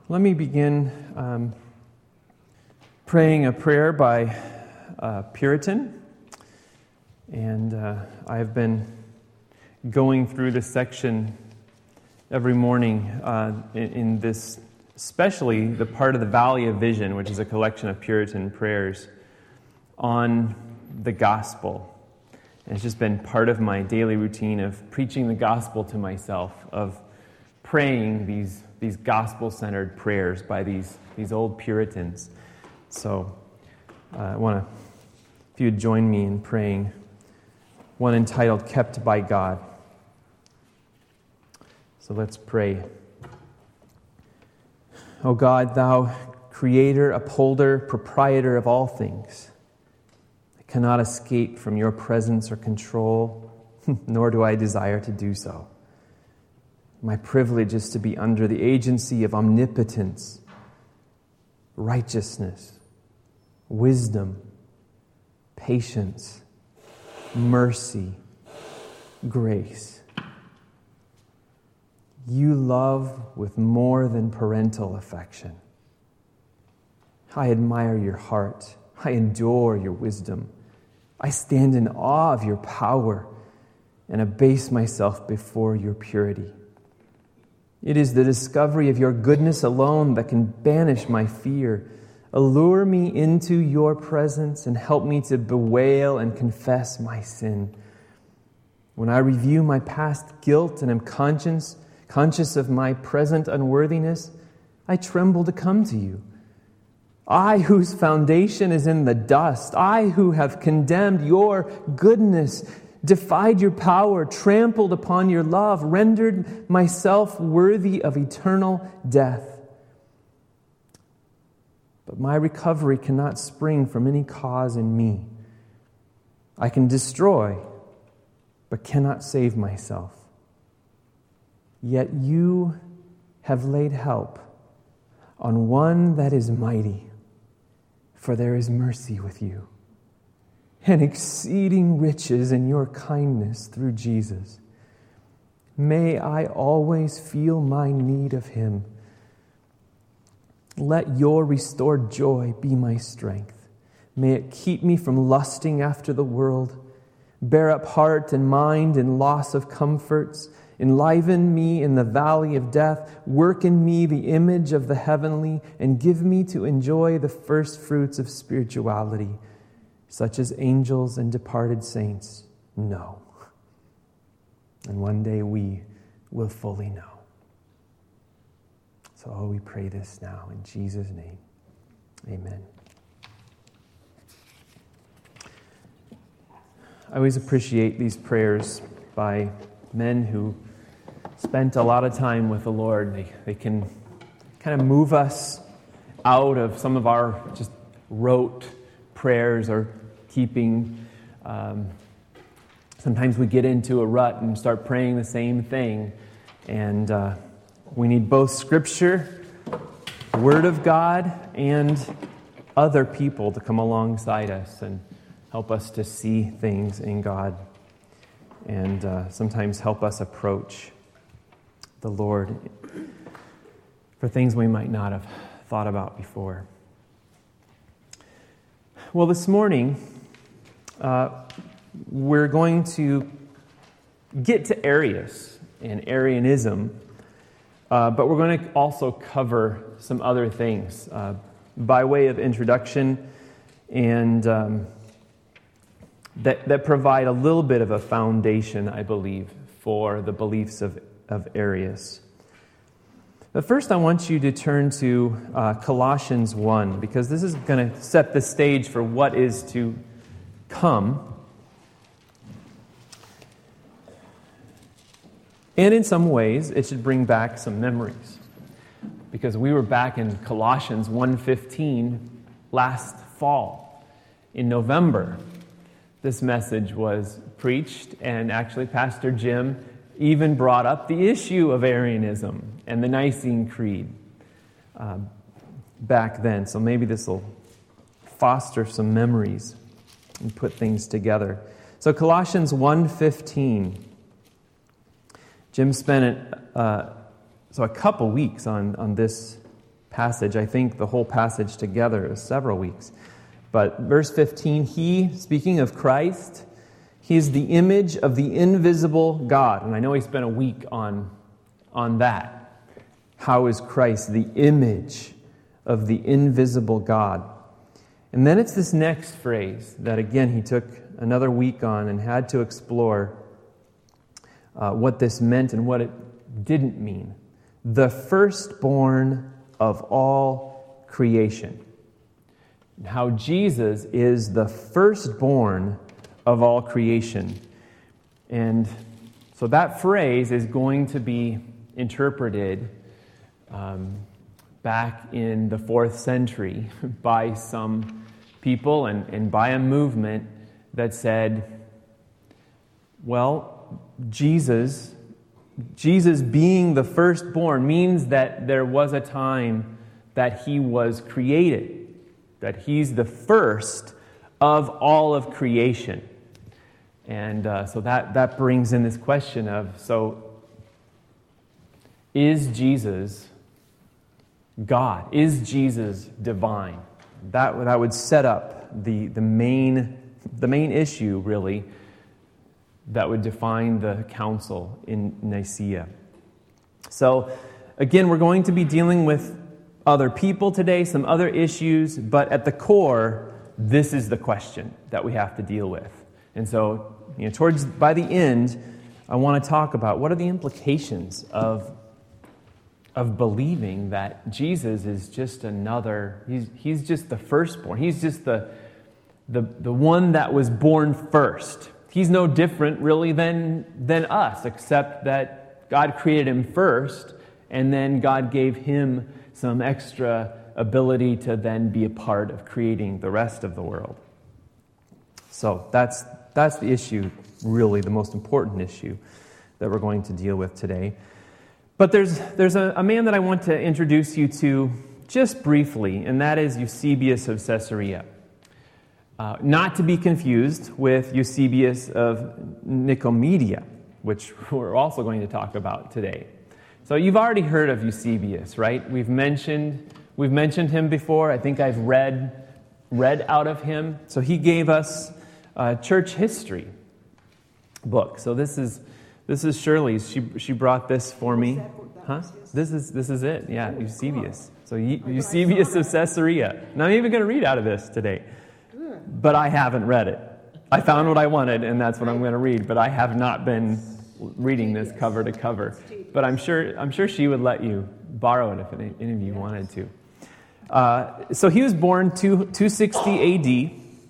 Let me begin praying a prayer by Puritan. And I've been going through this section every morning in this, especially the part of the Valley of Vision, which is a collection of Puritan prayers on the gospel. And it's just been part of my daily routine of preaching the gospel to myself, of praying these gospel-centered prayers by these old Puritans. So I want to, if you would join me in praying one entitled, Kept by God. So let's pray. O God, thou creator, upholder, proprietor of all things, I cannot escape from your presence or control, nor do I desire to do so. My privilege is to be under the agency of omnipotence, righteousness, wisdom, patience, mercy, grace. You love with more than parental affection. I admire your heart. I adore your wisdom. I stand in awe of your power and abase myself before your purity. It is the discovery of your goodness alone that can banish my fear. Allure me into your presence and help me to bewail and confess my sin. When I review my past guilt and am conscious of my present unworthiness, I tremble to come to you. I, whose foundation is in the dust, I who have condemned your goodness, defied your power, trampled upon your love, rendered myself worthy of eternal death. But my recovery cannot spring from any cause in me. I can destroy, but cannot save myself. Yet you have laid help on one that is mighty, for there is mercy with you, and exceeding riches in your kindness through Jesus. May I always feel my need of him. Let your restored joy be my strength. May it keep me from lusting after the world, bear up heart and mind in loss of comforts, enliven me in the valley of death, work in me the image of the heavenly, and give me to enjoy the first fruits of spirituality, such as angels and departed saints know. And one day we will fully know. So we pray this now in Jesus' name. Amen. I always appreciate these prayers by men who spent a lot of time with the Lord. They can kind of move us out of some of our just rote prayers or keeping. Sometimes we get into a rut and start praying the same thing. And we need both Scripture, the Word of God, and other people to come alongside us and help us to see things in God. And sometimes help us approach the Lord for things we might not have thought about before. Well, this morning, we're going to get to Arius and Arianism, but we're going to also cover some other things by way of introduction and that provide a little bit of a foundation, I believe, for the beliefs of Arius. But first I want you to turn to Colossians 1, because this is going to set the stage for what is to come. And in some ways, it should bring back some memories, because we were back in Colossians 1:15 last fall. In November, this message was preached, and actually Pastor Jim even brought up the issue of Arianism and the Nicene Creed back then. So maybe this will foster some memories and put things together. So Colossians 1:15. Jim spent a couple weeks on this passage. I think the whole passage together is several weeks. But verse 15, he, speaking of Christ, he is the image of the invisible God. And I know he spent a week on that. How is Christ the image of the invisible God? And then it's this next phrase that, again, he took another week on and had to explore what this meant and what it didn't mean. The firstborn of all creation. How Jesus is the firstborn of all creation. And so that phrase is going to be interpreted back in the 4th century by some people and by a movement that said, well, Jesus being the firstborn means that there was a time that he was created, that he's the first of all of creation. And so that brings in this question of, so is Jesus God? Is Jesus divine? That would set up the main issue, really, that would define the council in Nicaea. So, again, we're going to be dealing with other people today, some other issues, but at the core, this is the question that we have to deal with. And so, by the end, I want to talk about what are the implications of believing that Jesus is just another, he's just the firstborn. He's just the one that was born first. He's no different, really, than us, except that God created him first, and then God gave him some extra ability to then be a part of creating the rest of the world. So that's the issue, really, the most important issue that we're going to deal with today. But there's a man that I want to introduce you to just briefly, and that is Eusebius of Caesarea. Not to be confused with Eusebius of Nicomedia, which we're also going to talk about today. So you've already heard of Eusebius, right? We've mentioned him before. I think I've read out of him. So he gave us a church history book. So this is Shirley's. She brought this for me. Huh? This is it. Yeah, Eusebius. So Eusebius of Caesarea. And I'm even going to read out of this today. But I haven't read it. I found what I wanted, and that's what I'm going to read. But I have not been reading this cover to cover. But I'm sure she would let you borrow it if any of you wanted to. So he was born 260 A.D.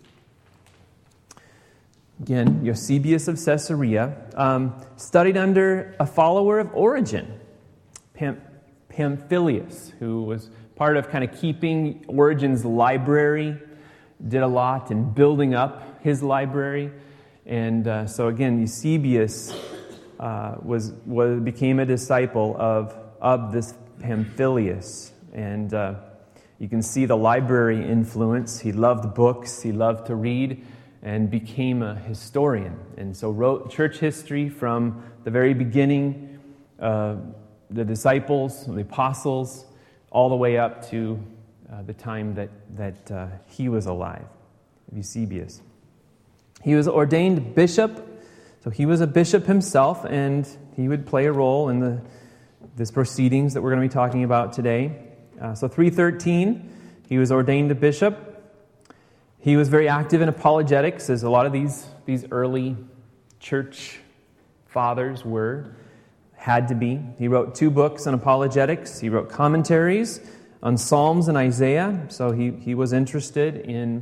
Again, Eusebius of Caesarea. Studied under a follower of Origen, Pamphilus, who was part of kind of keeping Origen's library, did a lot in building up his library. And so again, Eusebius became a disciple of this Pamphilus. And you can see the library influence. He loved books, he loved to read, and became a historian. And so wrote church history from the very beginning, the disciples, the apostles, all the way up to the time that he was alive, Eusebius. He was ordained bishop, so he was a bishop himself, and he would play a role in this proceedings that we're going to be talking about today. So 313, he was ordained a bishop. He was very active in apologetics, as a lot of these early church fathers had to be. He wrote 2 books on apologetics. He wrote commentaries on Psalms and Isaiah, so he was interested in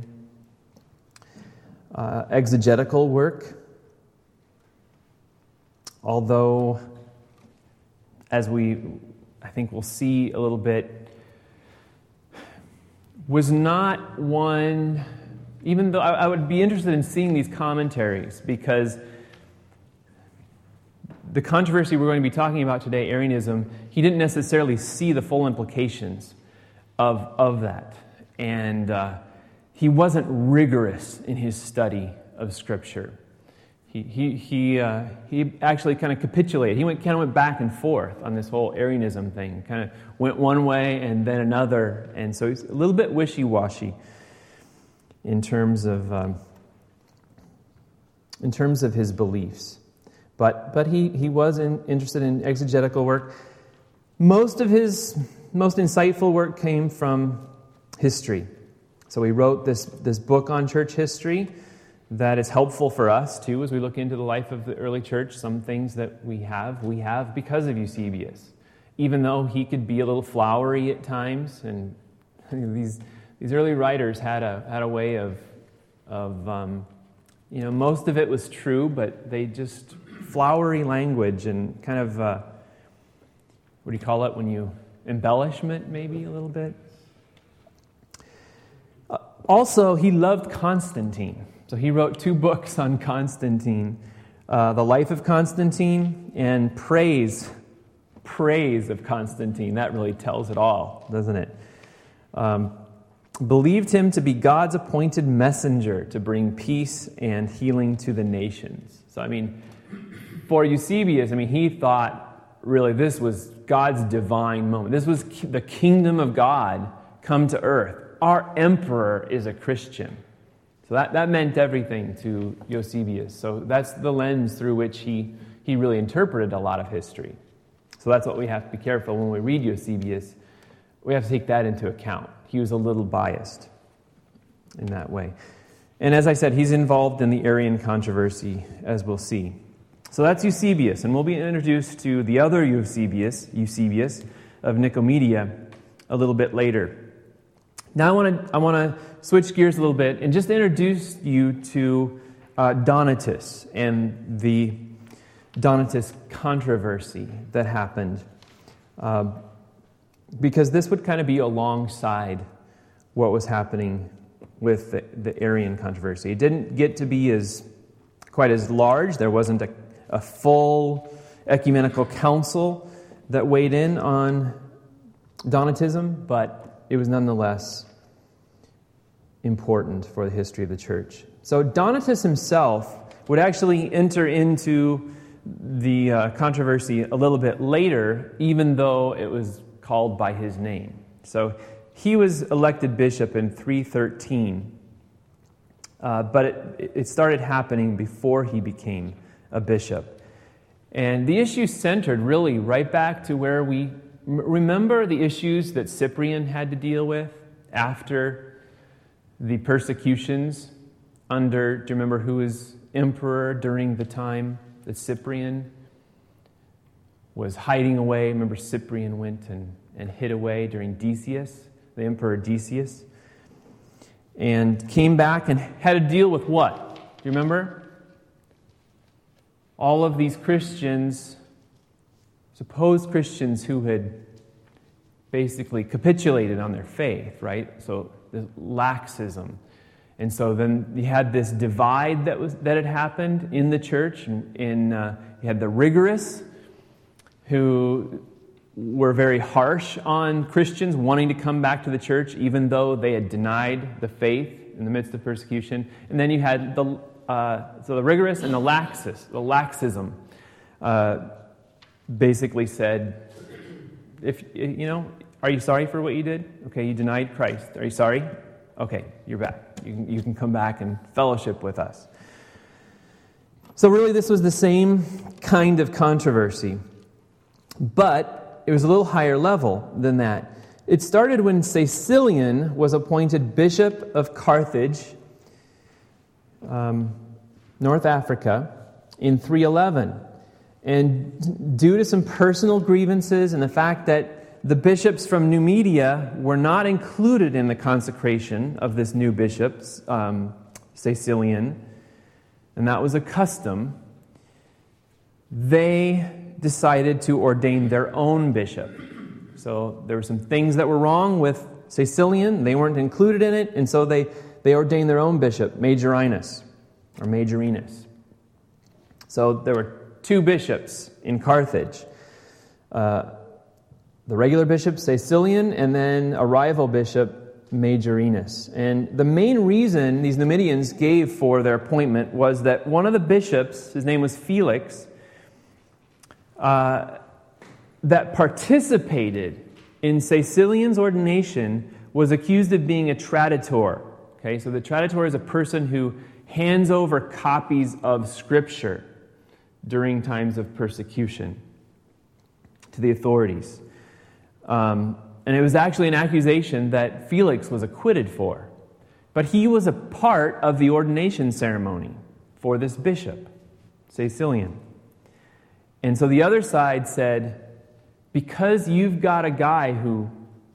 exegetical work. Although, as I think we'll see a little bit, was not one, even though I would be interested in seeing these commentaries, because the controversy we're going to be talking about today, Arianism, he didn't necessarily see the full implications of that. And he wasn't rigorous in his study of Scripture. He actually kind of capitulated. He went back and forth on this whole Arianism thing. Kind of went one way and then another, and so he's a little bit wishy-washy in terms of his beliefs. But he was interested in exegetical work. Most of his most insightful work came from history. So he wrote this book on church history that is helpful for us, too, as we look into the life of the early church. Some things that we have because of Eusebius. Even though he could be a little flowery at times, and these early writers had a way of most of it was true, but they just flowery language and kind of what do you call it when you embellishment maybe a little bit. Also, he loved Constantine. So he wrote 2 books on Constantine, The Life of Constantine and Praise of Constantine. That really tells it all, doesn't it? Believed him to be God's appointed messenger to bring peace and healing to the nations. So, for Eusebius, he thought really this was God's divine moment. This was the kingdom of God come to earth. Our emperor is a Christian. So that meant everything to Eusebius. So that's the lens through which he really interpreted a lot of history. So that's what we have to be careful when we read Eusebius. We have to take that into account. He was a little biased in that way. And as I said, he's involved in the Arian controversy, as we'll see. So that's Eusebius, and we'll be introduced to the other Eusebius of Nicomedia, a little bit later. Now I want to switch gears a little bit and just introduce you to Donatus and the Donatus controversy that happened, because this would kind of be alongside what was happening with the Arian controversy. It didn't get to be quite as large. There wasn't a full ecumenical council that weighed in on Donatism, but it was nonetheless important for the history of the church. So Donatus himself would actually enter into the controversy a little bit later, even though it was called by his name. So he was elected bishop in 313, but it started happening before he became a bishop. And the issue centered really right back to where we remember the issues that Cyprian had to deal with after the persecutions do you remember who was emperor during the time that Cyprian was hiding away? Remember Cyprian went and hid away during Decius, the Emperor Decius, and came back and had to deal with what? Do you remember? All of these Christians, supposed Christians who had basically capitulated on their faith, right? So the laxism. And so then you had this divide that had happened in the church. You had the rigorous, who were very harsh on Christians wanting to come back to the church, even though they had denied the faith in the midst of persecution. And then you had the rigorous and the laxism basically said, are you sorry for what you did? Okay, you denied Christ. Are you sorry? Okay, you're back. You can come back and fellowship with us. So really this was the same kind of controversy, but it was a little higher level than that. It started when Caecilian was appointed bishop of Carthage, North Africa, in 311. And due to some personal grievances and the fact that the bishops from Numidia were not included in the consecration of this new bishop, Caecilian, and that was a custom, they decided to ordain their own bishop. So there were some things that were wrong with Caecilian. They weren't included in it, and so they ordained their own bishop, Majorinus. So there were 2 bishops in Carthage. The regular bishop, Caecilian, and then a rival bishop, Majorinus. And the main reason these Numidians gave for their appointment was that one of the bishops, his name was Felix, that participated in Caecilian's ordination was accused of being a traditor. Okay, so the traditor is a person who hands over copies of Scripture during times of persecution to the authorities. And it was actually an accusation that Felix was acquitted for. But he was a part of the ordination ceremony for this bishop, Caecilian. And so the other side said, because you've got a guy who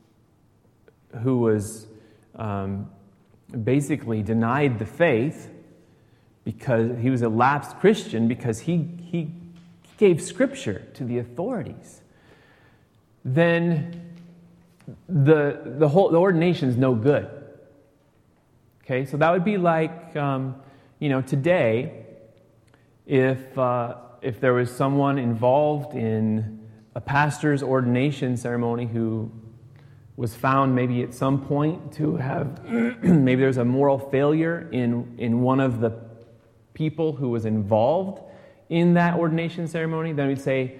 was basically denied the faith, because he was a lapsed Christian, because he gave Scripture to the authorities, then the ordination is no good. Okay, so that would be like today, if there was someone involved in a pastor's ordination ceremony who was found maybe at some point to have maybe there's a moral failure in one of the people who was involved in that ordination ceremony, then we'd say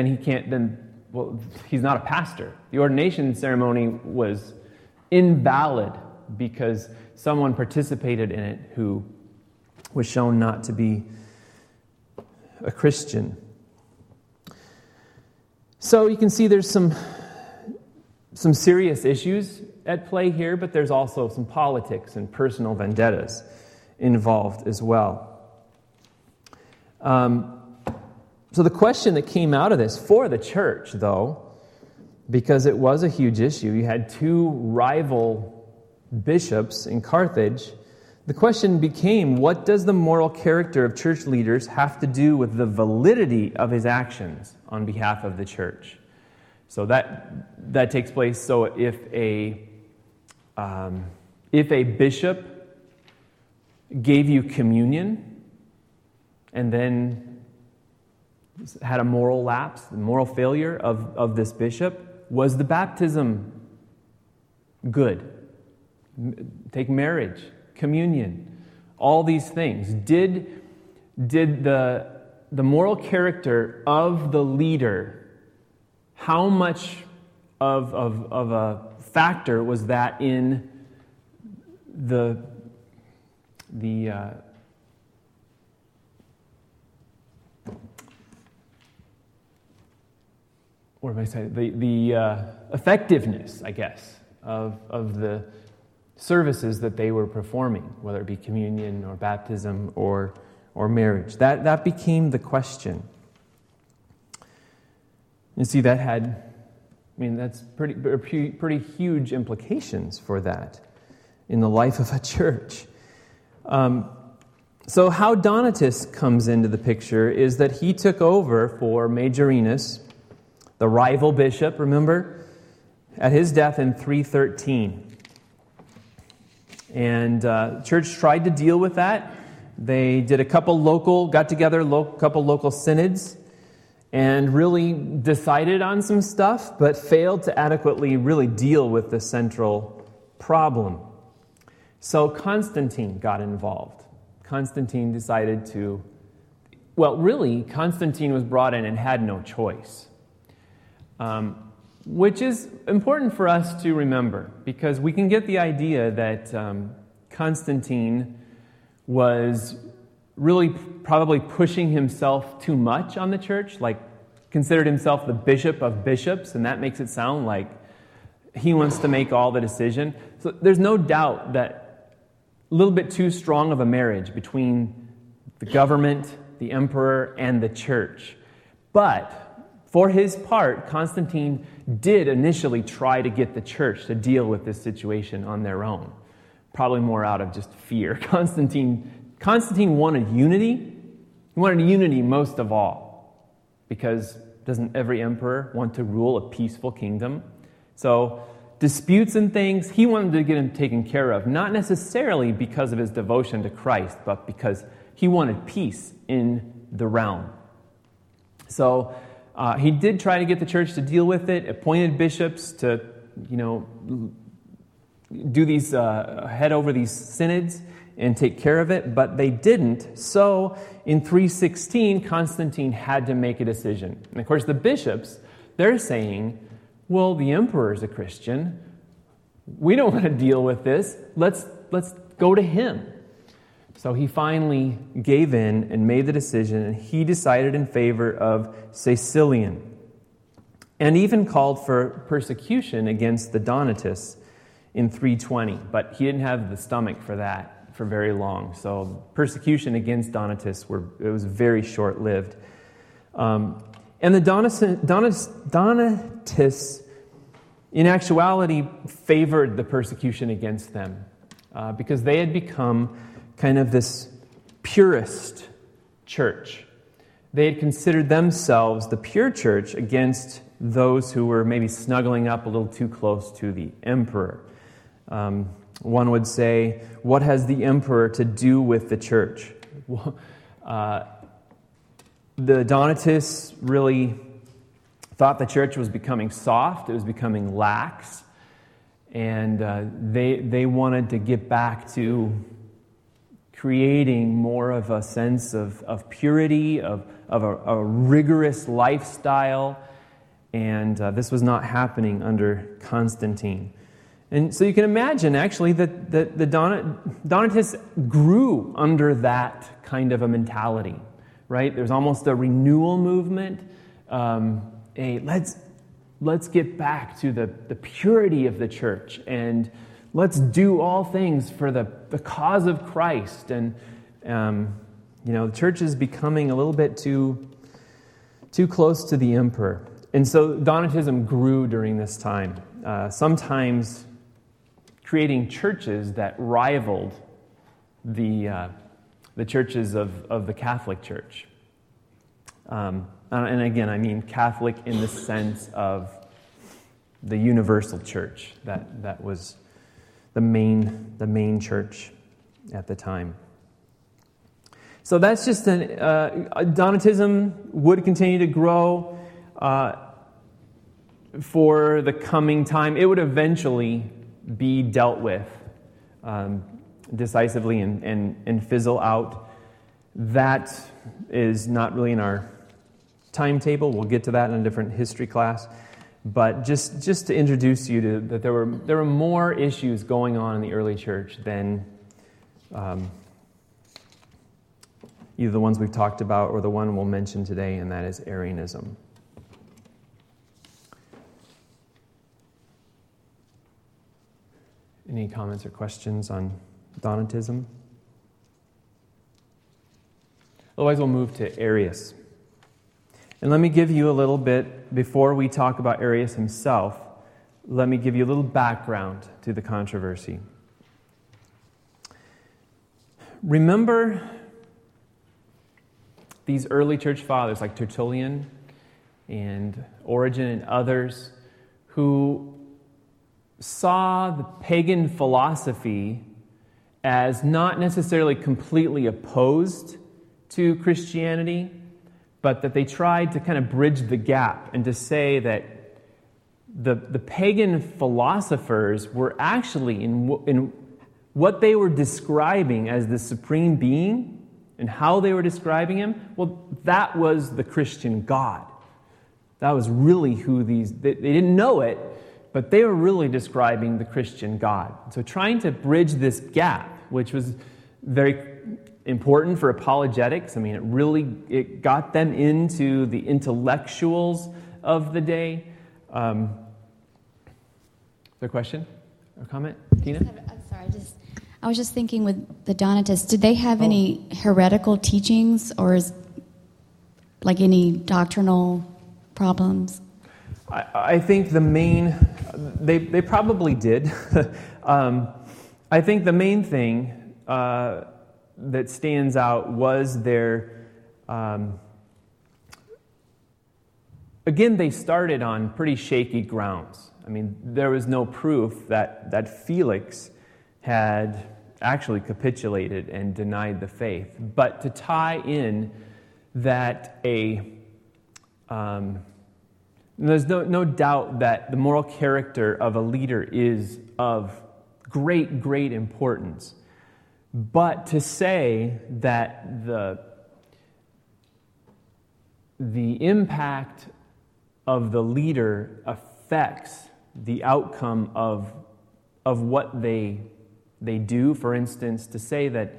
he's not a pastor. The ordination ceremony was invalid because someone participated in it who was shown not to be a Christian. So you can see there's some serious issues at play here, but there's also some politics and personal vendettas involved as well. So the question that came out of this for the church, though, because it was a huge issue, you had two rival bishops in Carthage, the question became, what does the moral character of church leaders have to do with the validity of his actions on behalf of the church? So that takes place. So if a bishop gave you communion and then had a moral lapse, a moral failure of this bishop, was the baptism good? Take marriage, communion, all these things. Did the moral character of the leader, how much of a factor was that in what am I saying? The effectiveness, I guess, of the services that they were performing, whether it be communion or baptism or marriage. That became the question. You see, that's pretty huge implications for that in the life of a church. So how Donatus comes into the picture is that he took over for Majorinus, the rival bishop, remember, at his death in 313. And church tried to deal with that. They did a couple local synods and really decided on some stuff, but failed to adequately really deal with the central problem. So Constantine got involved. Constantine decided Constantine was brought in and had no choice. Which is important for us to remember, because we can get the idea that Constantine was really probably pushing himself too much on the church, like considered himself the bishop of bishops, and that makes it sound like he wants to make all the decision. So there's no doubt that a little bit too strong of a marriage between the government, the emperor, and the church. But for his part, Constantine did initially try to get the church to deal with this situation on their own, probably more out of just fear. Constantine wanted unity. He wanted unity most of all, because doesn't every emperor want to rule a peaceful kingdom? So disputes and things, he wanted to get them taken care of, not necessarily because of his devotion to Christ, but because he wanted peace in the realm. So he did try to get the church to deal with it, appointed bishops to, do these, head over these synods and take care of it, but they didn't. So in 316, Constantine had to make a decision. And of course, the bishops, they're saying, well, the emperor's a Christian. We don't want to deal with this. Let's go to him. So he finally gave in and made the decision, and he decided in favor of Caecilian, and even called for persecution against the Donatists in 320. But he didn't have the stomach for that for very long. So persecution against Donatists was very short-lived. And the Donatists, in actuality, favored the persecution against them because they had become kind of this purist church. They had considered themselves the pure church against those who were maybe snuggling up a little too close to the emperor. One would say, what has the emperor to do with the church? The Donatists really thought the church was becoming soft, it was becoming lax, and they wanted to get back to creating more of a sense of purity, of a rigorous lifestyle, and this was not happening under Constantine. And so you can imagine, actually, that the Donatists grew under that kind of a mentality, right? There's almost a renewal movement. Let's get back to the purity of the church, and let's do all things for the cause of Christ. And the church is becoming a little bit too close to the emperor. And so Donatism grew during this time, sometimes creating churches that rivaled the churches of the Catholic Church. And again, I mean Catholic in the sense of the universal church. That was the main church at the time. So that's just Donatism would continue to grow for the coming time. It would eventually be dealt with decisively and fizzle out. That is not really in our timetable. We'll get to that in a different history class. But just to introduce you to that, there were more issues going on in the early church than either the ones we've talked about or the one we'll mention today, and that is Arianism. Any comments or questions on Donatism? Otherwise, we'll move to Arius. And let me give you a little bit, before we talk about Arius himself, let me give you a little background to the controversy. Remember these early church fathers like Tertullian and Origen and others who saw the pagan philosophy as not necessarily completely opposed to Christianity, but that they tried to kind of bridge the gap and to say that the pagan philosophers were actually in what they were describing as the supreme being and how they were describing him, well, that was the Christian God. That was really who they didn't know it, but they were really describing the Christian God. So trying to bridge this gap, which was very important for apologetics. I mean, it got them into the intellectuals of the day. Is there a question or comment, Tina? I'm sorry, I was just thinking with the Donatists, did they have any heretical teachings or like any doctrinal problems? I think the main, they probably did. I think the main thing that stands out was their, again, they started on pretty shaky grounds. I mean, there was no proof that Felix had actually capitulated and denied the faith. But to tie in that there's no doubt that the moral character of a leader is of great, great importance. But to say that the impact of the leader affects the outcome of what they do, for instance, to say that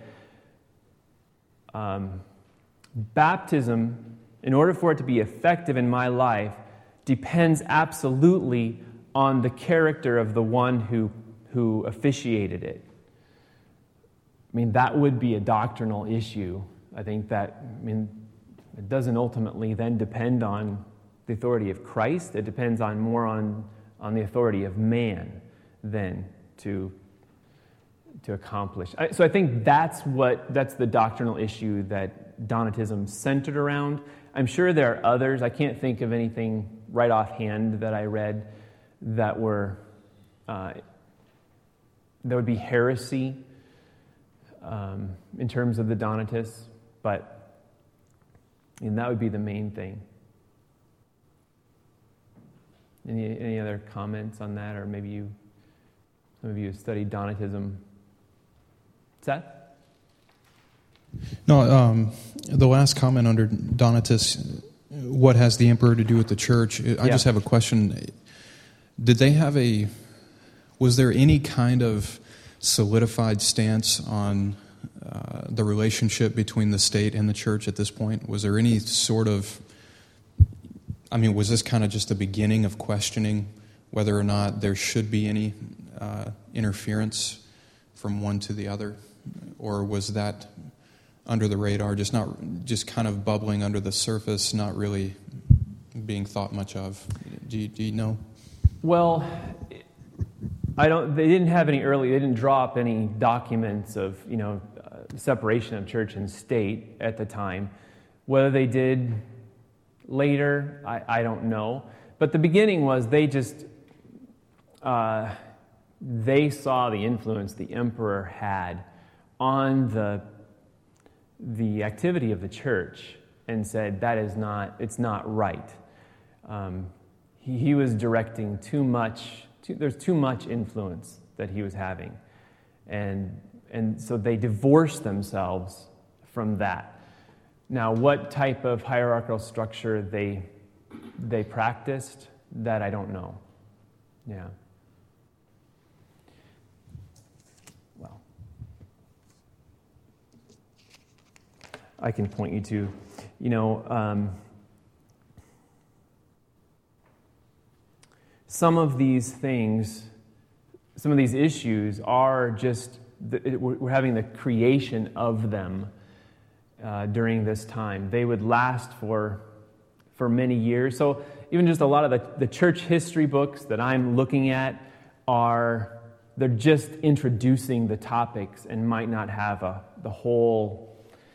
baptism, in order for it to be effective in my life, depends absolutely on the character of the one who officiated it. I mean, that would be a doctrinal issue. I think that, it doesn't ultimately then depend on the authority of Christ. It depends more on the authority of man then to accomplish. So I think that's the doctrinal issue that Donatism centered around. I'm sure there are others. I can't think of anything right offhand that I read that would be heresy in terms of the Donatists, but that would be the main thing. Any other comments on that, or maybe some of you have studied Donatism? Seth? No, the last comment under Donatists, what has the emperor to do with the church? I just have a question. Did they have was there any kind of solidified stance on the relationship between the state and the church at this point? Was there any sort of, was this kind of just the beginning of questioning whether or not there should be any interference from one to the other? Or was that under the radar, just kind of bubbling under the surface, not really being thought much of? Do you know? Well, they didn't draw up any documents of, separation of church and state at the time. Whether they did later, I don't know. But the beginning was they saw the influence the emperor had on the activity of the church and said it's not right. He was directing too much. There's too much influence that he was having, and so they divorced themselves from that. Now, what type of hierarchical structure they practiced, that I don't know. Yeah. Well, I can point you to, some of these things, some of these issues are just, we're having the creation of them during this time. They would last for many years. So even just a lot of the church history books that I'm looking at they're just introducing the topics and might not have the whole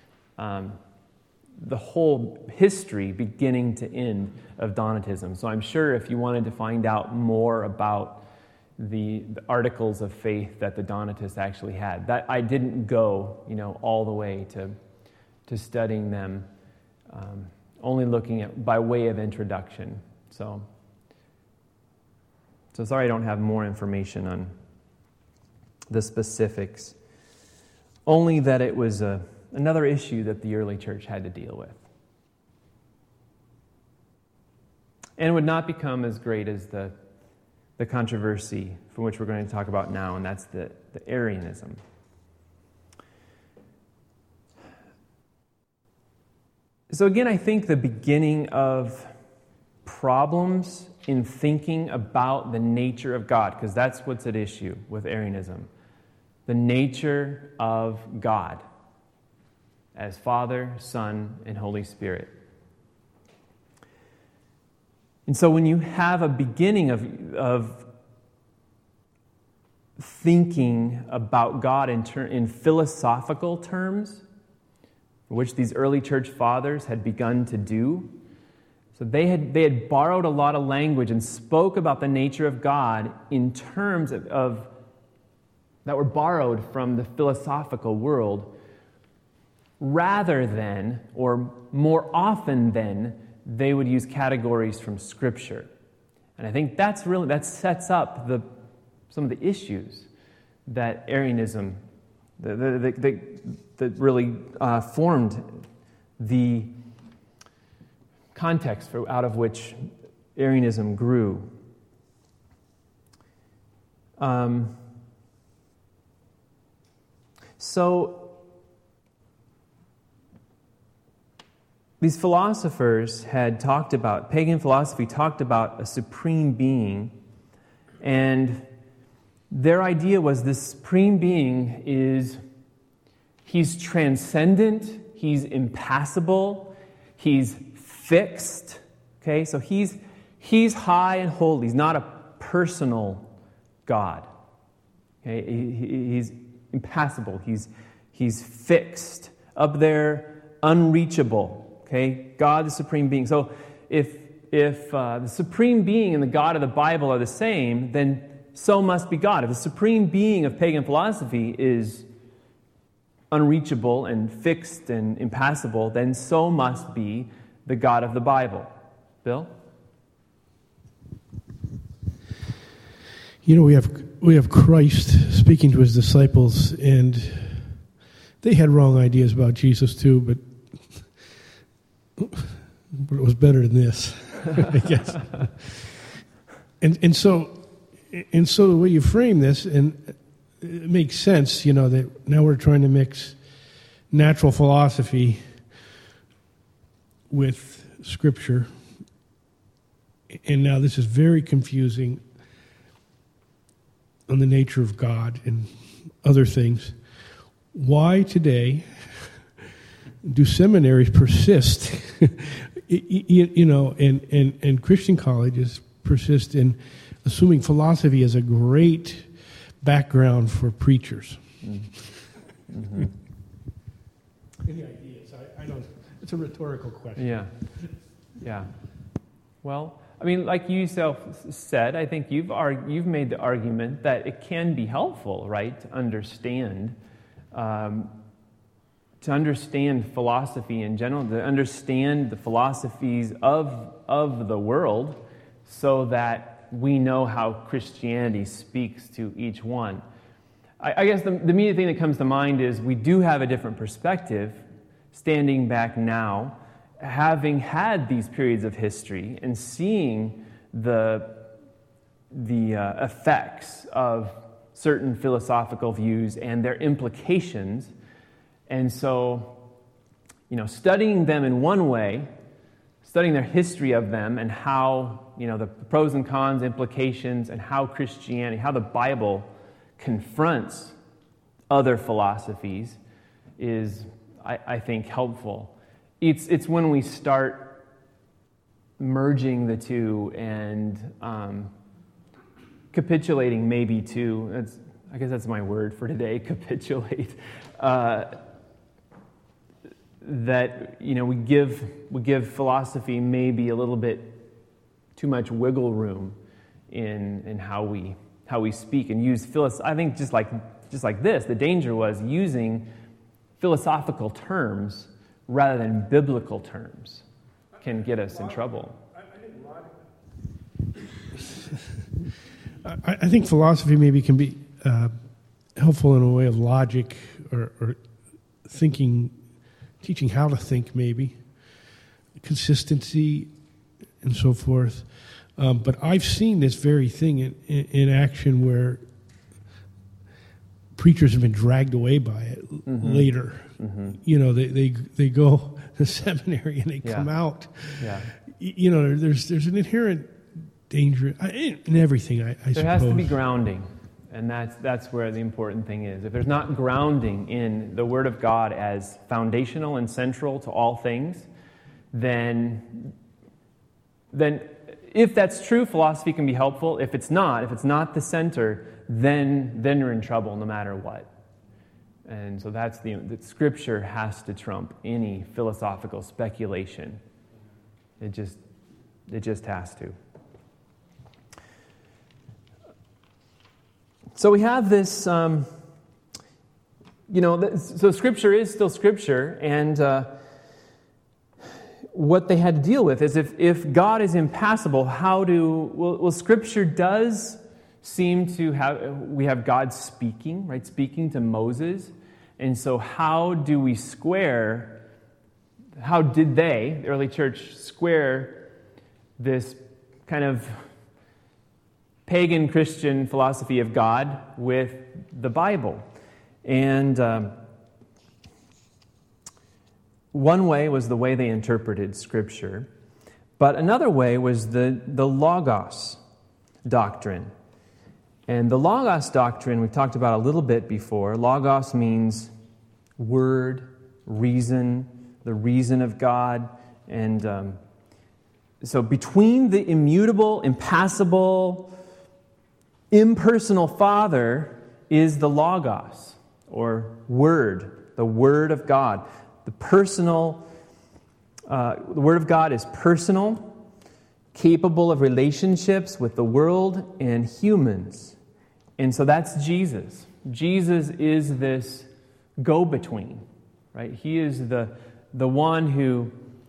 history beginning to end of Donatism. So I'm sure if you wanted to find out more about the articles of faith that the Donatists actually had, that I didn't go, all the way to studying them, only looking at by way of introduction. So sorry I don't have more information on the specifics. Only that it was another issue that the early church had to deal with. And would not become as great as the controversy from which we're going to talk about now, and that's the Arianism. So again, I think the beginning of problems in thinking about the nature of God, because that's what's at issue with Arianism. The nature of God as Father, Son, and Holy Spirit. And so when you have a beginning of thinking about God in philosophical terms, which these early church fathers had begun to do, so they had borrowed a lot of language and spoke about the nature of God in terms of that were borrowed from the philosophical world, rather than, or more often than, they would use categories from Scripture. And I think that sets up some of the issues that Arianism that really formed the context out of which Arianism grew. So these philosophers had talked about, pagan philosophy talked about a supreme being, and their idea was this supreme being he's transcendent, he's impassible, he's fixed. Okay, so he's high and holy. He's not a personal God. Okay, he's impassible. He's fixed up there, unreachable. Okay, God, the supreme being. So if the supreme being and the God of the Bible are the same, then so must be God. If the supreme being of pagan philosophy is unreachable and fixed and impassible, then so must be the God of the Bible. Bill? You know, we have Christ speaking to his disciples, and they had wrong ideas about Jesus too, but it was better than this, I guess. And so the way you frame this, and it makes sense, you know, that now we're trying to mix natural philosophy with Scripture, and now this is very confusing on the nature of God and other things. Why today do seminaries persist, you know, and Christian colleges persist in assuming philosophy is a great background for preachers? Mm-hmm. Any ideas? I don't. It's a rhetorical question. Yeah. Well, I mean, like you yourself said, I think you've made the argument that it can be helpful, right, to understand philosophy in general, to understand the philosophies of the world, so that we know how Christianity speaks to each one. I guess the immediate thing that comes to mind is we do have a different perspective, standing back now, having had these periods of history and seeing the effects of certain philosophical views and their implications. And so, you know, studying them in one way, studying their history of them and how, you know, the pros and cons, implications, and how Christianity, how the Bible confronts other philosophies is, I think, helpful. It's when we start merging the two and capitulating maybe to, I guess that's my word for today, capitulate, that, you know, we give philosophy maybe a little bit too much wiggle room in how we speak and use I think just like this, the danger was using philosophical terms rather than biblical terms can get us in trouble. I think philosophy maybe can be helpful in a way of logic or thinking, teaching how to think maybe, consistency and so forth. But I've seen this very thing in action where preachers have been dragged away by it later. Mm-hmm. You know, they go to seminary and they come out. Yeah. You know, there's an inherent danger in everything, I suppose. There has to be grounding, and that's where the important thing is. If there's not grounding in the Word of God as foundational and central to all things, then if that's true, philosophy can be helpful. If it's not the center, then you're in trouble no matter what. And so that's the Scripture has to trump any philosophical speculation. It just has to. So we have this, so Scripture is still Scripture, and what they had to deal with is if God is impassible, Scripture does seem to have God speaking, right? Speaking to Moses. And so how did they, the early church, square this kind of pagan Christian philosophy of God with the Bible? And one way was the way they interpreted Scripture, but another way was the Logos doctrine. And the Logos doctrine we talked about a little bit before. Logos means word, reason, the reason of God. And so between the immutable, impassible, impersonal Father is the Logos, or Word, the Word of God. The Word of God is personal, capable of relationships with the world and humans. And so that's Jesus. Jesus is this go-between, right? He is the one who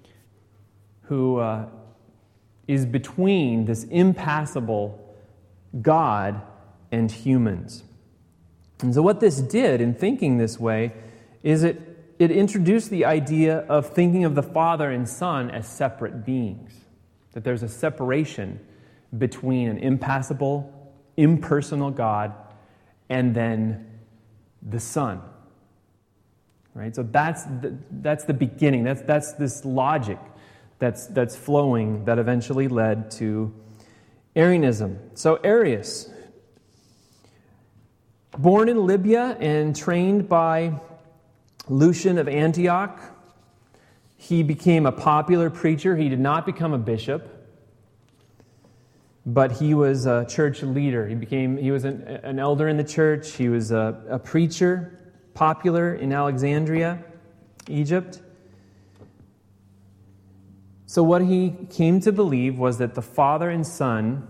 is between this impassible God and humans. And so what this did in thinking this way is it introduced the idea of thinking of the Father and Son as separate beings. That there's a separation between an impassible, impersonal God and then the Son. Right? So that's the beginning. That's this logic that's flowing that eventually led to Arianism. So Arius, born in Libya and trained by Lucian of Antioch, he became a popular preacher. He did not become a bishop, but he was a church leader. He was an elder in the church. He was a preacher, popular in Alexandria, Egypt. So what he came to believe was that the Father and Son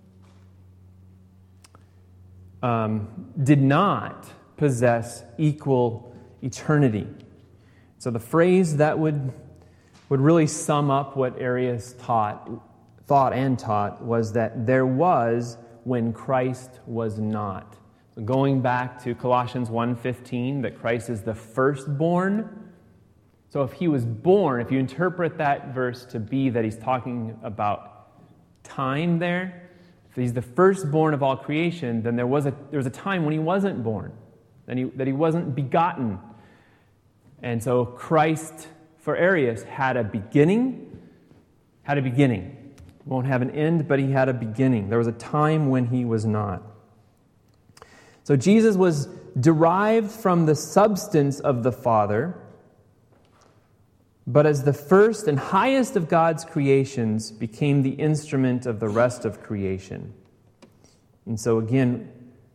did not possess equal eternity. So the phrase that would really sum up what Arius thought was that there was when Christ was not. So going back to Colossians 1:15, that Christ is the firstborn. So if he was born, if you interpret that verse to be that he's talking about time there, if he's the firstborn of all creation, then there was a time when he wasn't born, that he wasn't begotten. And so Christ, for Arius, had a beginning. Won't have an end, but he had a beginning. There was a time when he was not. So Jesus was derived from the substance of the Father, but as the first and highest of God's creations, became the instrument of the rest of creation. And so again,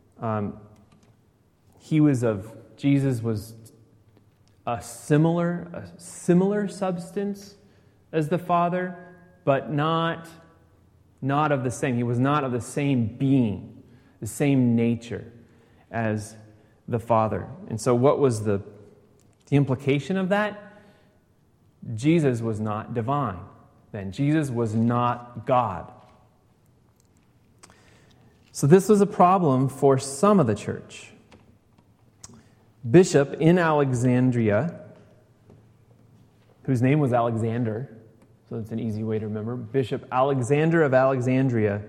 Jesus was a similar substance as the Father, but not of the same. He was not of the same being, the same nature as the Father. And so what was the implication of that? Jesus was not divine. Then Jesus was not God. So this was a problem for some of the church. Bishop in Alexandria, whose name was Alexander, so that's an easy way to remember, Bishop Alexander of Alexandria,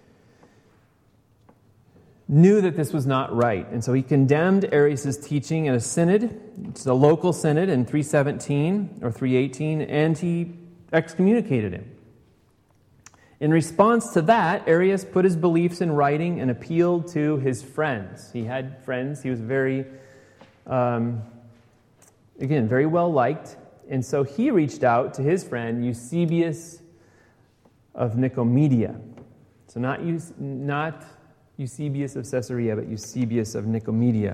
knew that this was not right. And so he condemned Arius' teaching in a synod. It's a local synod in 317 or 318, and he excommunicated him. In response to that, Arius put his beliefs in writing and appealed to his friends. He had friends. He was very well liked. And so he reached out to his friend Eusebius of Nicomedia. So not Eusebius of Caesarea, but Eusebius of Nicomedia.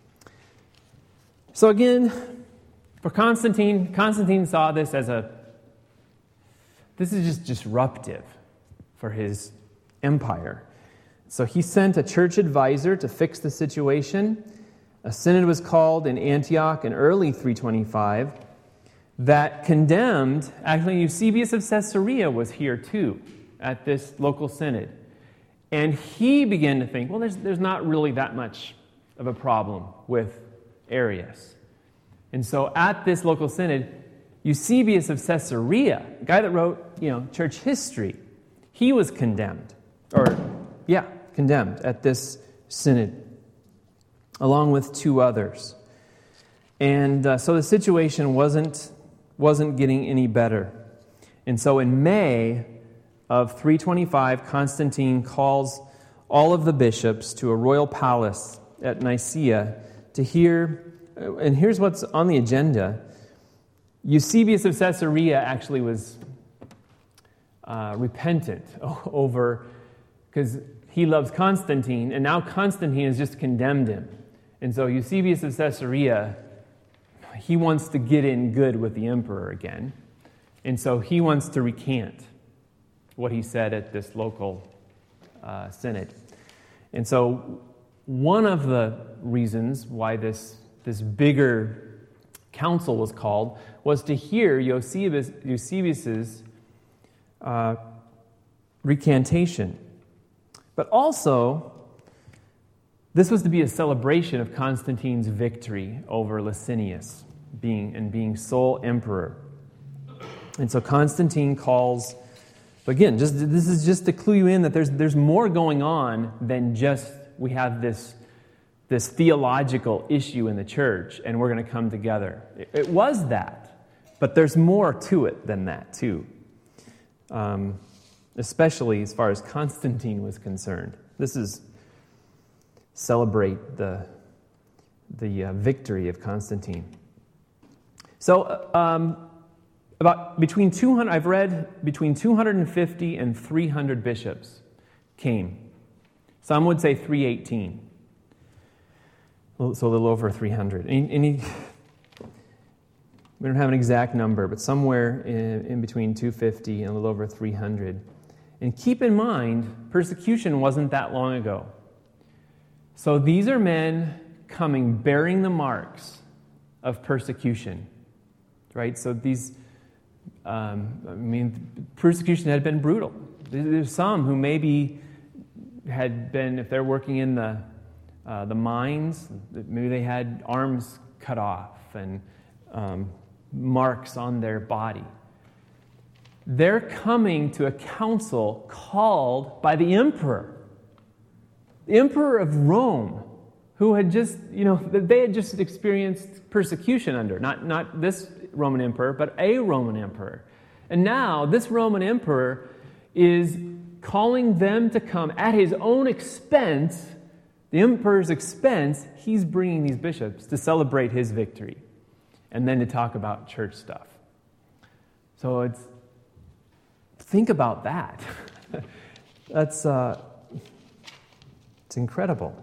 So again, for Constantine saw this as this is just disruptive for his empire. So he sent a church advisor to fix the situation. A synod was called in Antioch in early 325 that condemned, actually Eusebius of Caesarea was here too at this local synod. And he began to think, well, there's not really that much of a problem with Arius. And so at this local synod, Eusebius of Caesarea, the guy that wrote, church history, he was condemned. Condemned at this synod, along with 2 others. And so the situation wasn't getting any better. And so in May of 325, Constantine calls all of the bishops to a royal palace at Nicaea to hear, and here's what's on the agenda. Eusebius of Caesarea actually was repentant over, because he loves Constantine, and now Constantine has just condemned him. And so Eusebius of Caesarea, he wants to get in good with the emperor again. And so he wants to recant what he said at this local synod. And so one of the reasons why this bigger council was called was to hear Eusebius's recantation. But also, this was to be a celebration of Constantine's victory over Licinius being sole emperor. And so Constantine calls, again, this is just to clue you in that there's more going on than just we have this theological issue in the church and we're going to come together. It was that, but there's more to it than that too. Especially as far as Constantine was concerned. This is celebrate the victory of Constantine. So I've read between 250 and 300 bishops came. Some would say 318. So a little over 300. We don't have an exact number, but somewhere in between 250 and a little over 300. And keep in mind, persecution wasn't that long ago. So these are men coming bearing the marks of persecution, right? So persecution had been brutal. There's some who maybe had been, if they're working in the mines, maybe they had arms cut off and marks on their body. They're coming to a council called by the emperor of Rome, who had just, they had just experienced persecution under, not this Roman emperor, but a Roman emperor. And now this Roman emperor is calling them to come at his own expense, the emperor's expense. He's bringing these bishops to celebrate his victory and then to talk about church stuff. So think about that. It's incredible.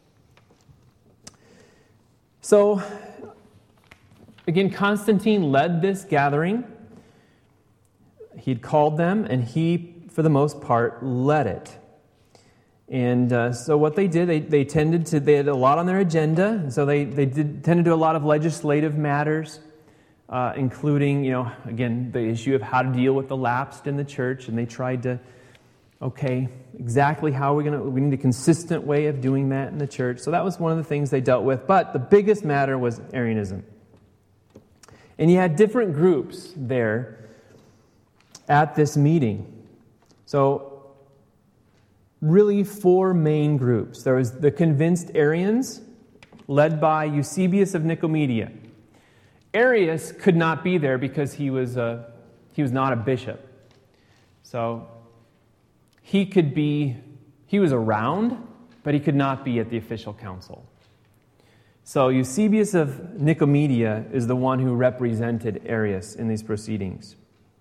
So, again, Constantine led this gathering. He'd called them, and he, for the most part, led it. And so what they did, they had a lot on their agenda, and so they tended to do a lot of legislative matters, including, again, the issue of how to deal with the lapsed in the church, and they tried to, exactly how we need a consistent way of doing that in the church. So that was one of the things they dealt with. But the biggest matter was Arianism. And you had different groups there at this meeting. So really 4 main groups. There was the convinced Arians, led by Eusebius of Nicomedia. Arius could not be there because he was not a bishop. So he was around, but he could not be at the official council. So Eusebius of Nicomedia is the one who represented Arius in these proceedings.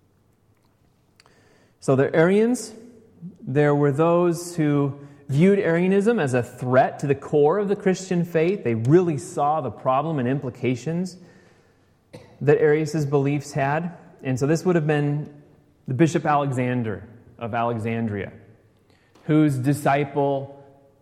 So the Arians, there were those who viewed Arianism as a threat to the core of the Christian faith. They really saw the problem and implications that Arius' beliefs had. And so this would have been the Bishop Alexander of Alexandria, whose disciple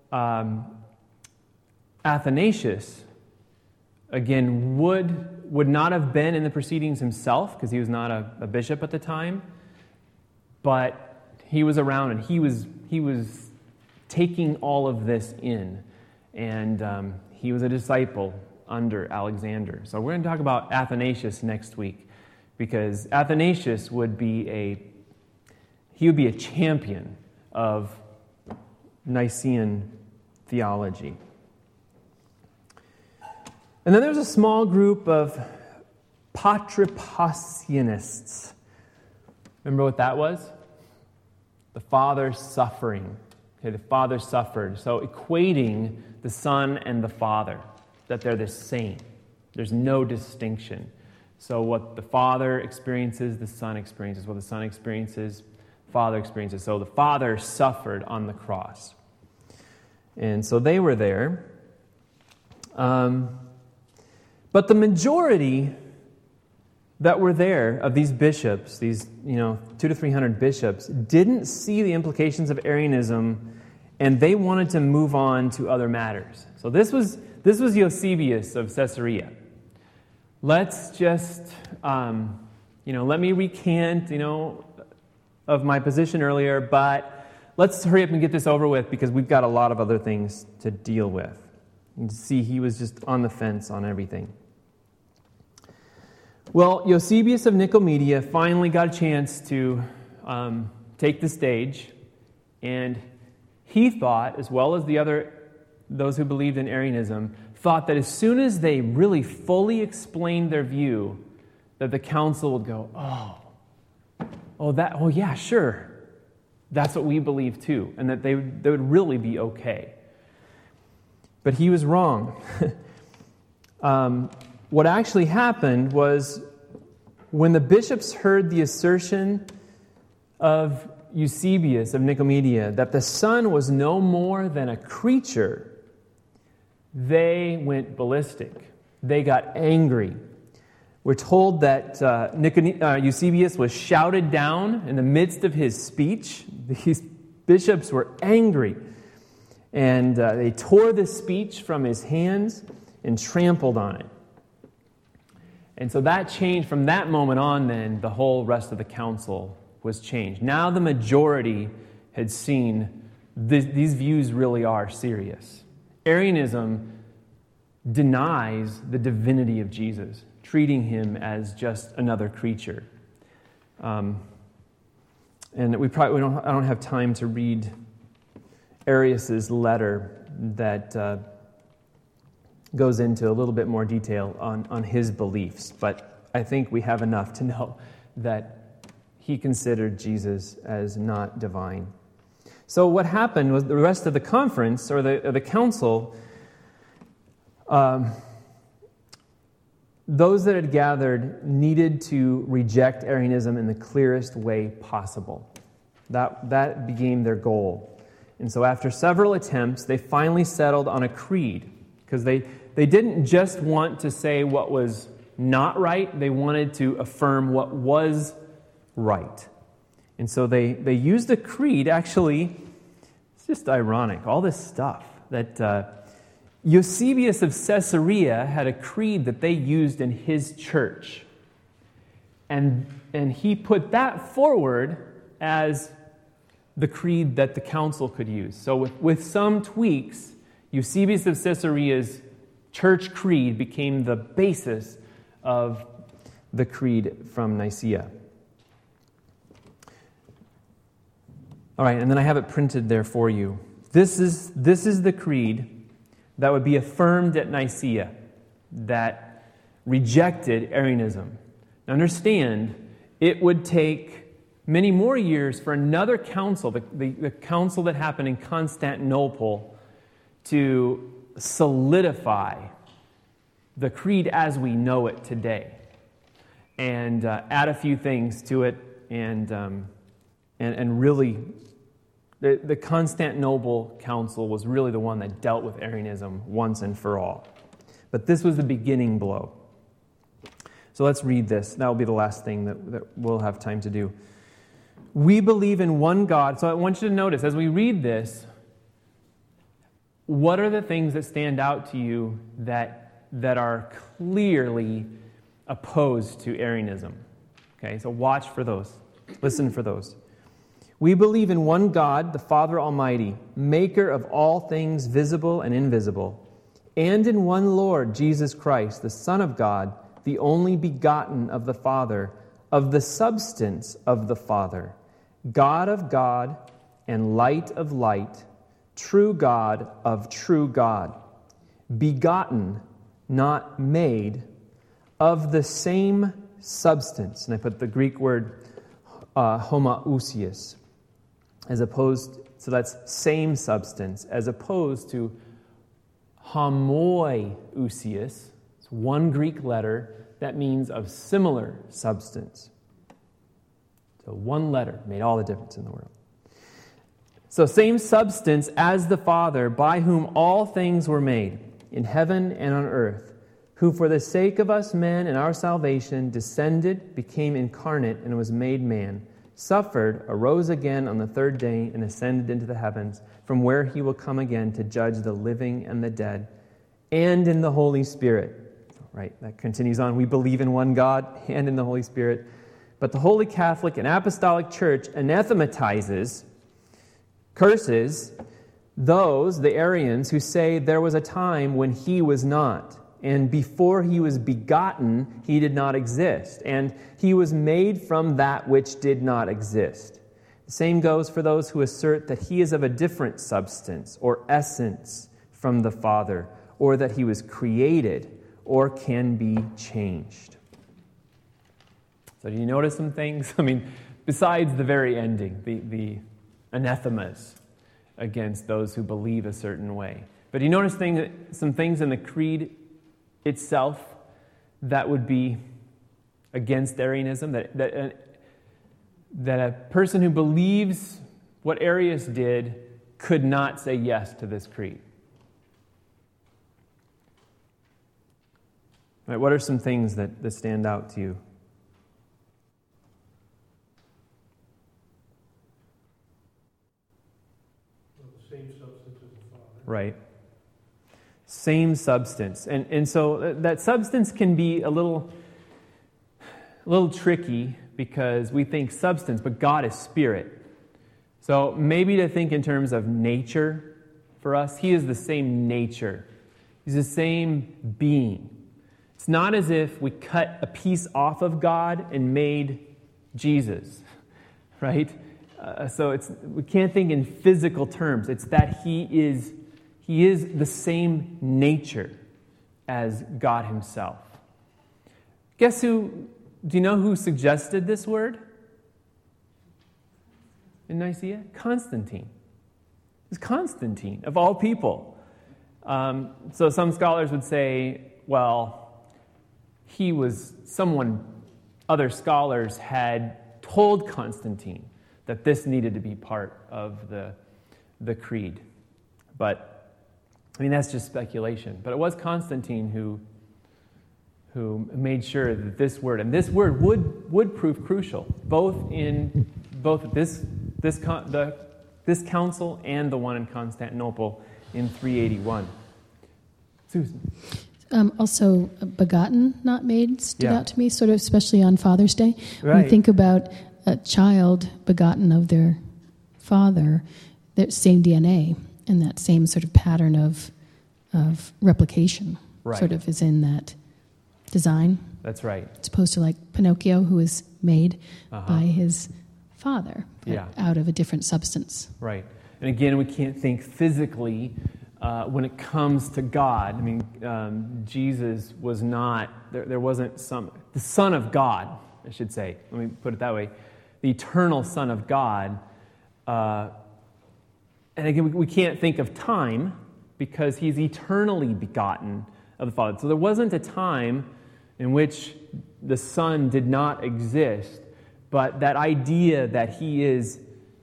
Athanasius, again, would not have been in the proceedings himself because he was not a bishop at the time, but he was around and he was taking all of this in. And he was a disciple under Alexander. So we're going to talk about Athanasius next week, because Athanasius would be a champion of Nicene theology. And then there's a small group of Patripassianists. Remember what that was? The Father suffering. Okay, the Father suffered. So equating the Son and the Father, that they're the same. There's no distinction. So what the Father experiences, the Son experiences. What the Son experiences, Father experiences. So the Father suffered on the cross. And so they were there. But the majority that were there of these bishops, these 200 to 300 bishops, didn't see the implications of Arianism, and they wanted to move on to other matters. So this was Eusebius of Caesarea. Let's just let me recant of my position earlier, but let's hurry up and get this over with, because we've got a lot of other things to deal with. You can see he was just on the fence on everything. Well, Eusebius of Nicomedia finally got a chance to take the stage, and he thought, as well as those who believed in Arianism, thought that as soon as they really fully explained their view, that the council would go, oh yeah, sure, that's what we believe too, and that they would really be okay. But he was wrong. What actually happened was, when the bishops heard the assertion of Eusebius of Nicomedia that the Son was no more than a creature, they went ballistic. They got angry. We're told that Eusebius was shouted down in the midst of his speech. These bishops were angry, and they tore the speech from his hands and trampled on it. And so that changed. From that moment on, then, the whole rest of the council was changed. Now the majority had seen these views really are serious. Arianism denies the divinity of Jesus, treating him as just another creature. And I don't have time to read Arius's letter that goes into a little bit more detail on his beliefs, but I think we have enough to know that he considered Jesus as not divine. So what happened was, the rest of the conference, or the council, those that had gathered needed to reject Arianism in the clearest way possible. That became their goal. And so after several attempts, they finally settled on a creed, because they didn't just want to say what was not right, they wanted to affirm what was right. And so they used a creed. Actually, it's just ironic, all this stuff that Eusebius of Caesarea had a creed that they used in his church. And he put that forward as the creed that the council could use. So with some tweaks, Eusebius of Caesarea's church creed became the basis of the creed from Nicaea. All right, and then I have it printed there for you. This is the creed that would be affirmed at Nicaea, that rejected Arianism. Now understand, it would take many more years for another council, the council that happened in Constantinople, to solidify the creed as we know it today, and add a few things to it, and really, the Constantinople Council was really the one that dealt with Arianism once and for all. But this was the beginning blow. So let's read this. That will be the last thing that we'll have time to do. We believe in one God. So I want you to notice, as we read this, what are the things that stand out to you that are clearly opposed to Arianism? Okay, so watch for those. Listen for those. We believe in one God, the Father Almighty, maker of all things visible and invisible, and in one Lord, Jesus Christ, the Son of God, the only begotten of the Father, of the substance of the Father, God of God and light of light, true God of true God, begotten, not made, of the same substance. And I put the Greek word homoousios, as opposed, so that's same substance, as opposed to homoousios. It's one Greek letter that means of similar substance. So one letter made all the difference in the world. So same substance as the Father, by whom all things were made, in heaven and on earth, who for the sake of us men and our salvation descended, became incarnate, and was made man, suffered, arose again on the third day, and ascended into the heavens, from where he will come again to judge the living and the dead, and in the Holy Spirit. Right, that continues on. We believe in one God and in the Holy Spirit. But the Holy Catholic and Apostolic Church anathematizes, curses, those, the Arians, who say there was a time when he was not. And before he was begotten, he did not exist. And he was made from that which did not exist. The same goes for those who assert that he is of a different substance or essence from the Father, or that he was created or can be changed. So do you notice some things? I mean, besides the very ending, the anathemas against those who believe a certain way. But do you notice some things in the creed itself that would be against Arianism? That a person who believes what Arius did could not say yes to this creed. Right, what are some things that stand out to you? Well, the same substance as the Father. Right. Same substance. And so that substance can be a little tricky because we think substance, but God is spirit. So maybe to think in terms of nature for us, he is the same nature. He's the same being. It's not as if we cut a piece off of God and made Jesus, right? So we can't think in physical terms. It's that he is the same nature as God himself. Guess who? Do you know who suggested this word in Nicaea? Constantine. It's Constantine, of all people. So some scholars would say, well, he was someone, other scholars had told Constantine that this needed to be part of the creed. But, I mean, that's just speculation. But it was Constantine who made sure that this word, and this word would prove crucial, both this council and the one in Constantinople in 381. Susan. Also, begotten, not made, stood out to me, sort of, especially on Father's Day. Right. When you think about a child begotten of their father, their same DNA, and that same sort of pattern of replication sort of is in that design. That's right. As opposed to like Pinocchio, who is made by his father, out of a different substance. Right. And again, we can't think physically when it comes to God. I mean, Jesus was not, there wasn't the Son of God, I should say. Let me put it that way. The eternal Son of God. And again, we can't think of time because he's eternally begotten of the Father. So there wasn't a time in which the Son did not exist, but that idea that he is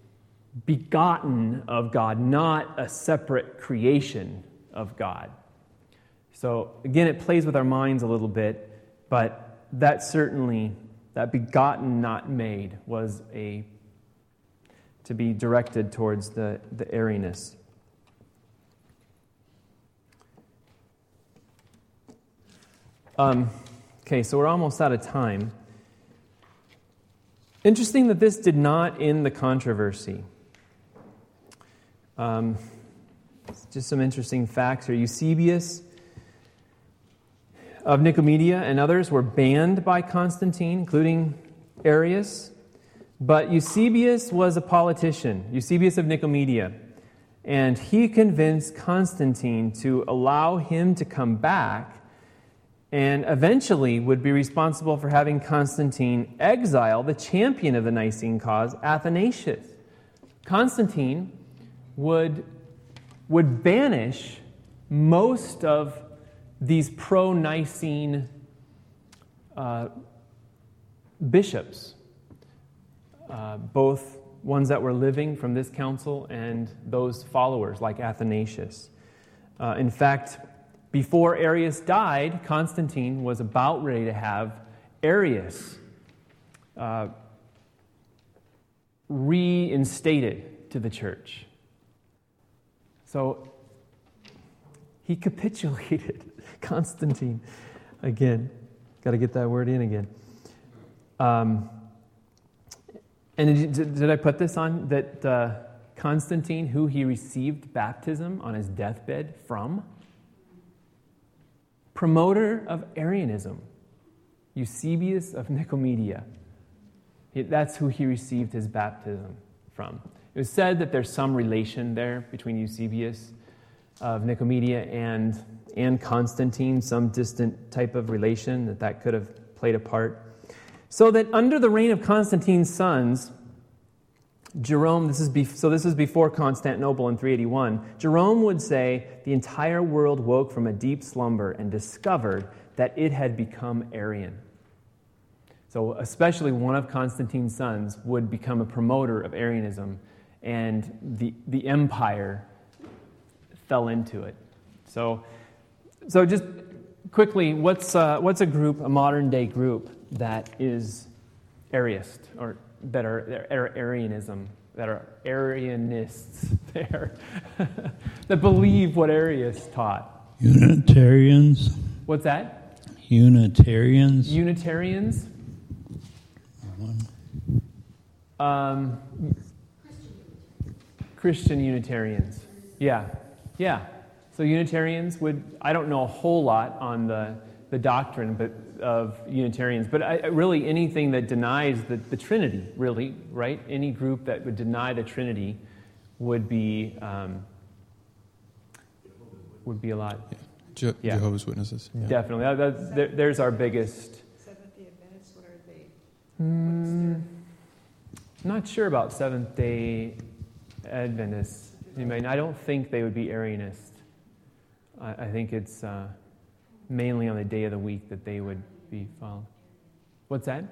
begotten of God, not a separate creation of God. So again, it plays with our minds a little bit, but that certainly, that begotten, not made, was to be directed towards the Arianists. Okay, so we're almost out of time. Interesting that this did not end the controversy. Just some interesting facts here. Eusebius of Nicomedia and others were banned by Constantine, including Arius. But Eusebius was a politician, Eusebius of Nicomedia, and he convinced Constantine to allow him to come back, and eventually would be responsible for having Constantine exile the champion of the Nicene cause, Athanasius. Constantine would banish most of these pro-Nicene bishops, both ones that were living from this council and those followers like Athanasius. In fact, before Arius died, Constantine was about ready to have Arius reinstated to the church. So he capitulated. Constantine, again, got to get that word in again. And did I put this on? That Constantine, who he received baptism on his deathbed from? Promoter of Arianism, Eusebius of Nicomedia. That's who he received his baptism from. It was said that there's some relation there between Eusebius of Nicomedia and Constantine, some distant type of relation that could have played a part. So that under the reign of Constantine's sons, Jerome, this is before Constantinople in 381, Jerome would say the entire world woke from a deep slumber and discovered that it had become Arian. So especially one of Constantine's sons would become a promoter of Arianism, and the empire fell into it. So just quickly, what's a group, a modern day group that is Ariist, or that are Arianism, that are Arianists there, that believe what Arius taught? Unitarians. What's that? Unitarians. Unitarians? Christian Unitarians. Yeah. So Unitarians I don't know a whole lot on the doctrine of Unitarians, but really anything that denies the Trinity, really, right? Any group that would deny the Trinity would be a lot. Yeah. Jehovah's Witnesses. Yeah. Definitely. There's our biggest. Seventh-day Adventists, what are they? Not sure about Seventh-day Adventists. I don't think they would be Arianist. I think it's mainly on the day of the week that they would be followed. What's that?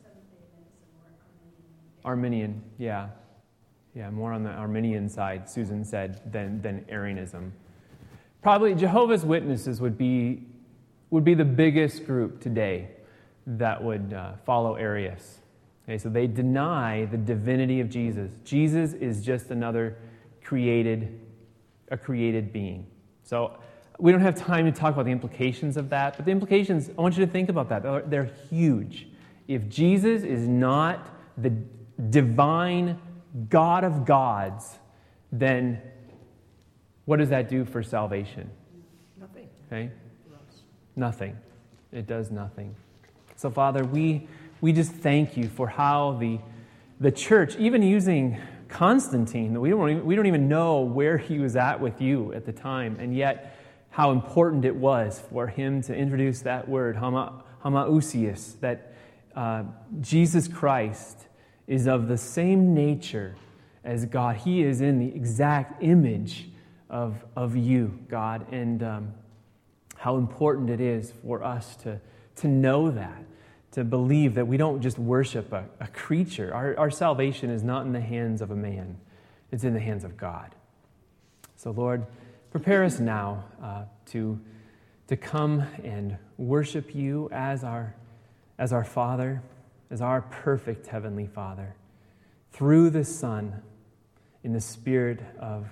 Arminian, yeah. Yeah, more on the Arminian side, Susan said, than Arianism. Probably Jehovah's Witnesses would be the biggest group today that would follow Arius. Okay, so they deny the divinity of Jesus. Jesus is just another created being. So we don't have time to talk about the implications of that, but the implications, I want you to think about that. They're huge. If Jesus is not the divine God of gods, then what does that do for salvation? Nothing. Okay? Nothing. It does nothing. So, Father, we just thank you for how the church, even using Constantine, we don't even know where he was at with you at the time, and yet how important it was for him to introduce that word, homoousios, that Jesus Christ is of the same nature as God. He is in the exact image of you, God, and how important it is for us to know that, to believe that we don't just worship a creature. Our salvation is not in the hands of a man. It's in the hands of God. So, Lord, prepare us now to come and worship you as our Father, as our perfect Heavenly Father, through the Son, in the Spirit of,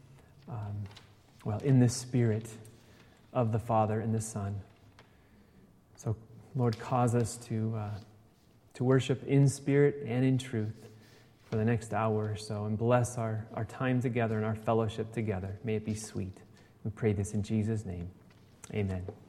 in the Spirit of the Father and the Son. So, Lord, cause us to to worship in spirit and in truth for the next hour or so, and bless our time together and our fellowship together. May it be sweet. We pray this in Jesus' name. Amen.